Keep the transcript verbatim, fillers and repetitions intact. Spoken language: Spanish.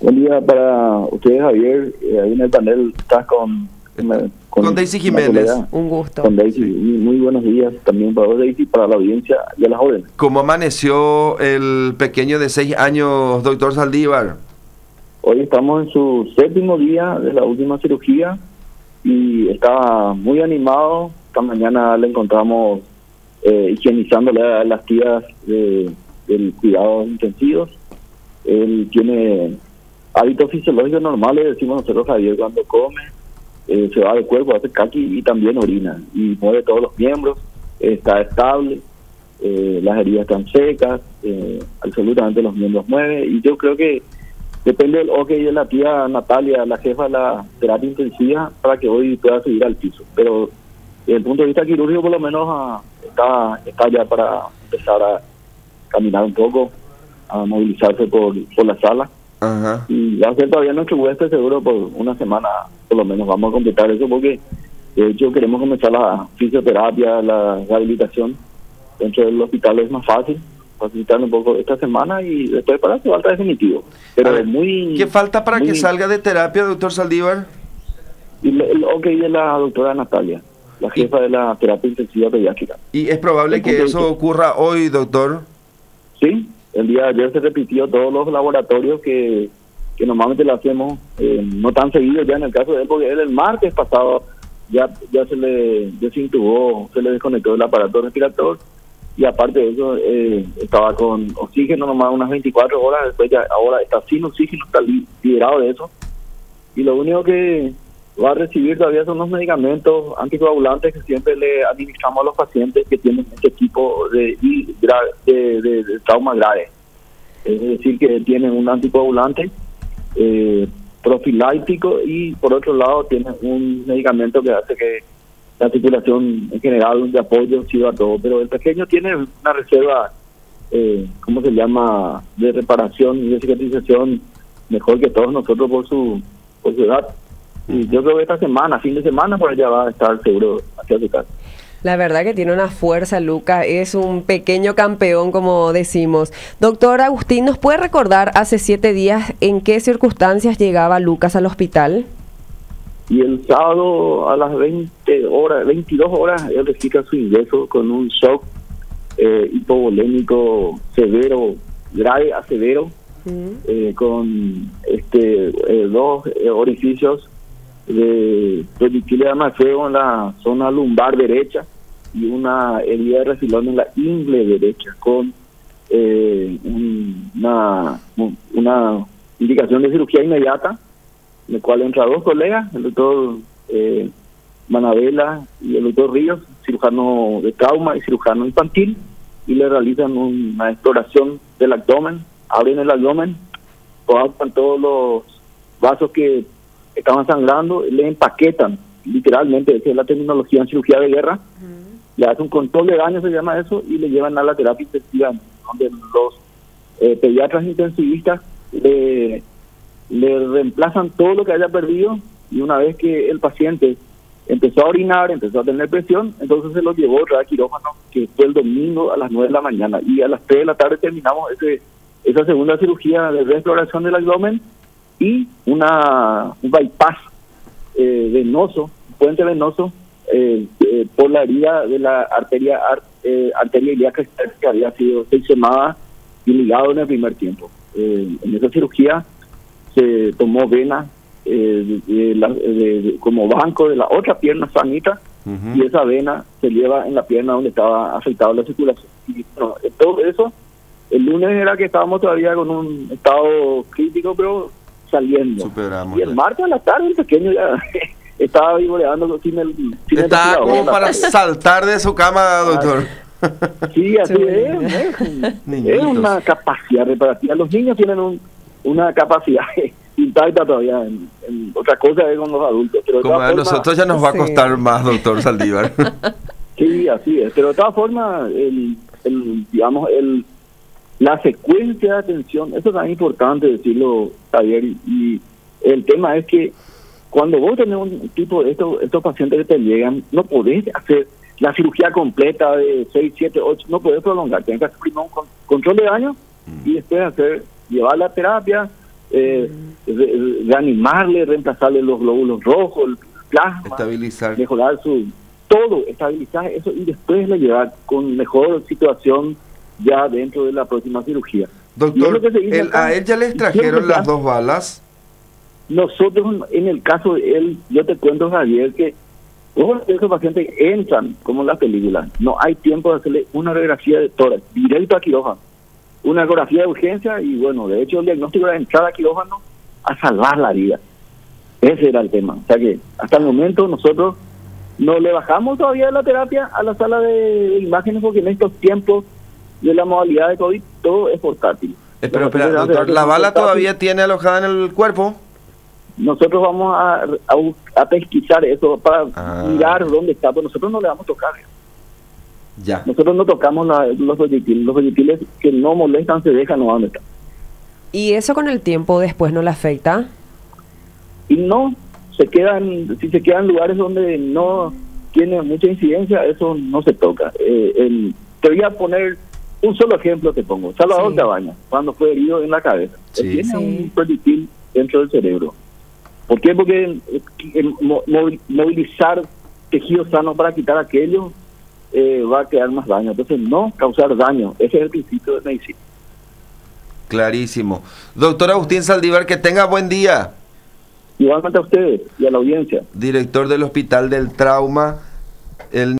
Buen día para ustedes, Javier. Eh, ahí en el panel estás con... Con, con Daisy Jiménez. Un gusto. Con Daisy. Muy, muy buenos días también para vos, Daisy, para la audiencia y a las jóvenes. ¿Cómo amaneció el pequeño de seis años, doctor Saldívar? Hoy estamos en su séptimo día de la última cirugía y está muy animado. Esta mañana le encontramos eh, higienizándole a las tías de, del cuidados intensivos. Él tiene hábitos fisiológicos normales, decimos nosotros, Javier, cuando come. Eh, se va del cuerpo, hace caqui y también orina y mueve todos los miembros, eh, está estable, eh, las heridas están secas, eh, absolutamente los miembros mueve, y yo creo que depende del ok de la tía Natalia, la jefa de la terapia intensiva, para que hoy pueda subir al piso, pero desde el punto de vista quirúrgico por lo menos ah, está, está ya para empezar a caminar un poco, a movilizarse por, por la sala. Ajá. Y va a ser todavía nuestro huésped seguro por una semana, por lo menos vamos a completar eso, porque de hecho queremos comenzar la fisioterapia, la rehabilitación dentro del hospital. Es más fácil facilitar un poco esta semana y después para su alta definitivo, pero ver, es muy... ¿qué falta para muy, que salga de terapia, doctor Saldívar? Y el, el ok de la doctora Natalia, la jefa y, de la terapia intensiva pediátrica. ¿Y es probable que eso ocurra hoy, doctor? Sí. El día de ayer se repitió todos los laboratorios que, que normalmente lo hacemos, eh, no tan seguido ya en el caso de él, porque él el martes pasado ya ya se le desintubó, se le desconectó el aparato respiratorio y aparte de eso eh, estaba con oxígeno nomás unas veinticuatro horas, después ya ahora está sin oxígeno, está li liberado de eso, y lo único que va a recibir todavía son los medicamentos anticoagulantes que siempre le administramos a los pacientes que tienen este tipo de, de, de, de trauma grave. Es decir, que tienen un anticoagulante eh, profiláctico y por otro lado tienen un medicamento que hace que la circulación en general de apoyo sirva a todo. Pero el pequeño tiene una reserva, eh, ¿cómo se llama?, de reparación y de cicatrización mejor que todos nosotros por su, por su edad. Y yo creo que esta semana, fin de semana, por allá va a estar seguro hacia su casa. La verdad que tiene una fuerza, Luca, es un pequeño campeón, como decimos. Doctor Agustín, ¿nos puede recordar hace siete días en qué circunstancias llegaba Lucas al hospital? Y el sábado a las veinte horas, veintidós horas, él registra su ingreso con un shock eh, hipovolémico severo, grave a severo, uh-huh. eh, con este eh, dos eh, orificios de proyectil de arma de fuego en la zona lumbar derecha y una herida de refilón en la ingle derecha con eh, un, una una indicación de cirugía inmediata, en la cual entra dos colegas, el doctor eh, Manabela y el doctor Ríos, cirujano de trauma y cirujano infantil, y le realizan una exploración del abdomen, abren el abdomen, coaptan todos los vasos que estaban sangrando, le empaquetan, literalmente, esa es la terminología en cirugía de guerra, uh-huh. le hacen un control de daño, se llama eso, y le llevan a la terapia intensiva, donde los eh, pediatras intensivistas le, le reemplazan todo lo que haya perdido, y una vez que el paciente empezó a orinar, empezó a tener presión, entonces se lo llevó otra vez a quirófano, que fue el domingo a las nueve de la mañana, y a las tres de la tarde terminamos ese, esa segunda cirugía de reexploración del abdomen, y una un bypass eh, venoso, puente venoso eh, eh, por la herida de la arteria ar, eh, arteria ilíaca que había sido seccionada y ligado en el primer tiempo. Eh, en esa cirugía se tomó vena eh, de, de la, de, de, como banco de la otra pierna sanita, uh-huh. y esa vena se lleva en la pierna donde estaba afectada la circulación. Y bueno, todo eso, el lunes era que estábamos todavía con un estado crítico, pero saliendo. Superamos, y el martes a la tarde el pequeño ya estaba vivoreando sin el sin estaba como para saltar de su cama, doctor. Sí, así es, es, un, es una capacidad reparativa. Los niños tienen un, una capacidad intacta todavía en, en otra cosa es con los adultos, pero como a forma, nosotros ya nos va a costar sí. más, doctor Saldívar. Sí, así es, pero de todas formas el, el digamos el la secuencia de atención, eso es tan importante decirlo, Javier, y el tema es que cuando vos tenés un tipo de estos, estos pacientes que te llegan, no podés hacer la cirugía completa de seis, siete, ocho, no podés prolongar, tenés que hacer primero un con, control de daño y después hacer, llevar la terapia, eh, re- reanimarle, reemplazarle los glóbulos rojos, el plasma, Estabilizar. mejorar su... todo, estabilizar eso y después le llevar con mejor situación ya dentro de la próxima cirugía. Y es Doctor, lo que se dice él- acá. a él ya le Y extrajeron siempre las ya- dos balas. Nosotros, en el caso de él, yo te cuento, Javier, que todos esos pacientes entran, como en la película, no hay tiempo de hacerle una radiografía de tórax, directo a quirófano, una ecografía de urgencia, y bueno, de hecho el diagnóstico era entrar a quirófano a salvar la vida. Ese era el tema. O sea que hasta el momento nosotros no le bajamos todavía la terapia a la sala de imágenes, porque en estos tiempos de la modalidad de COVID todo es portátil. Eh, pero, Los espera, pacientes de doctor, terapia ¿la son bala portátiles. todavía tiene alojada en el cuerpo? Nosotros vamos a, a, bus- a pesquisar eso para Ah. mirar dónde está, pero nosotros no le vamos a tocar. Ya. Nosotros no tocamos la- los proyectiles. Los proyectiles que no molestan se dejan no donde están. ¿Y eso con el tiempo después no le afecta? Y no, se quedan, si se quedan en lugares donde no tiene mucha incidencia, eso no se toca. Eh, el- te voy a poner un solo ejemplo, te pongo. Salvador Sí. Cabañas, cuando fue herido en la cabeza. Sí. Él tiene Sí. un proyectil dentro del cerebro. ¿Por qué? Porque eh, eh, mo- movi- movilizar tejido sano para quitar aquello eh, va a crear más daño. Entonces, no causar daño. Ese es el principio de medicina. Clarísimo. Doctor Agustín Saldívar, que tenga buen día. Igualmente a ustedes y a la audiencia. Director del Hospital del Trauma. El